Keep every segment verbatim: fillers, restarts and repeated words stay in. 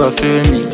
Oluwafemi,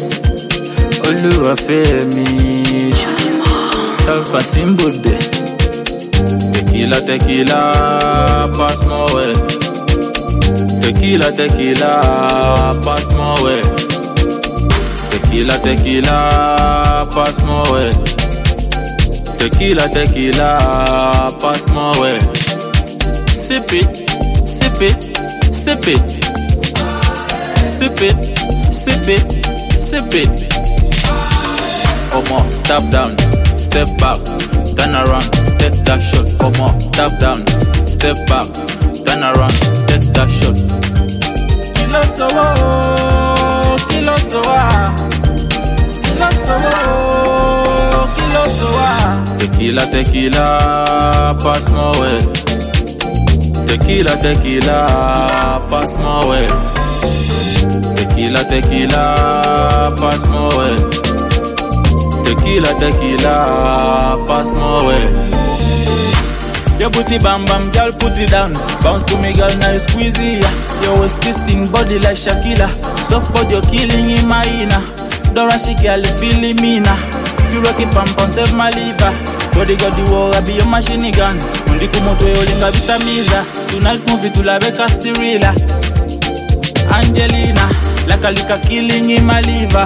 Oluwafemi. Talfa Simbude. Tequila, tequila, pass my way. Tequila, tequila, pass my way. Tequila, tequila, pass my way. Tequila, tequila, pass my way. Sip it, sip it, sip it. Sip it, sip it, sip it. Come on, tap down, step back, turn around, take that shot. Come on, tap down, step back, turn around, take that shot. Kilo sowa, kilo sowa, kilo sowa, kilo sowa. Tequila, tequila, pass my way. Tequila, tequila, pass my way. Tequila, tequila, pass my way. Tequila, tequila, pass my way. Your booty bam bam, girl, put it down. Bounce to me, girl, now you squeeze it. Your waist twisting body like Shakira. Soft body, you're killing in my inner. Dora, she girl, feeling me now. You rock it, pam pam, save my liver. Body got the war, I be your machine gun. Undi kumoto, yo linga vitamiza. Tonight movie to la beka tirila. Angelina, like a liquor killing in my liver.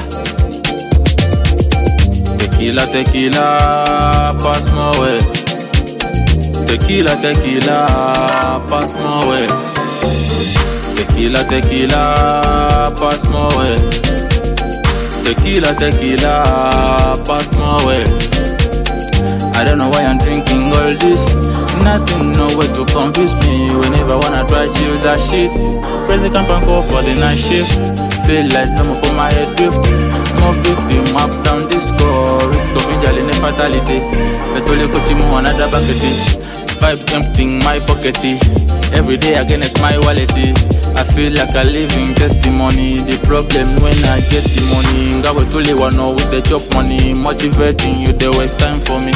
Tequila, tequila, pass my way. Tequila, tequila, pass my way. Tequila, tequila, pass my way. Tequila, tequila, pass my way. I don't know why I'm drinking all this. Nothing, no way to convince me. Whenever wanna try chill that shit. Crazy camp and go for the night shift. Feel like no more for my head drift. More victim, up down this score. Risk of injury, no fatality. Petole kochimu another bucket. Vibes emptying my pockety. Every day again it's my wallet. I feel like a living testimony. The problem when I get the money. Ngawe tuli wano with the chop money. Motivating you, they waste time for me.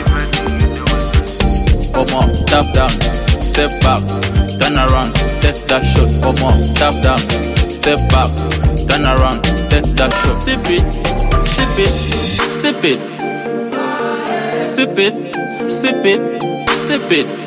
Come on, tap down, step back, turn around, take that shot. Come on, tap down, step back, turn around, take that shot. Sip it, sip it, sip it, sip it, sip it, sip it.